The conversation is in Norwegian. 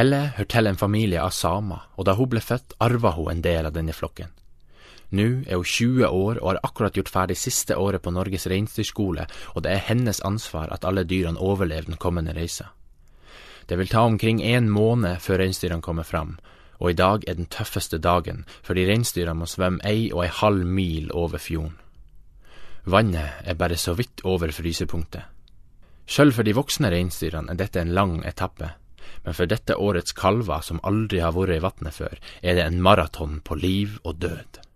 Helle hørte til en familie av samer, og da hun ble født, arvet hun en del av denne flokken. Nå hun 20 år og har akkurat gjort ferdig siste året på Norges reinsdyrskole, og det hennes ansvar at alle dyrene overlever den kommende reisa. Det vil ta omkring 1 måned før reinsdyrene kommer fram, og i dag den tøffeste dagen, fordi reinsdyrene må svømme 1,5 mil over fjorden. Vannet bare så vidt over frysepunktet. Selv for de voksne reinsdyrene dette en lang etappe, men for dette årets kalver som aldri har vært i vattnet før, det en maraton på liv og død.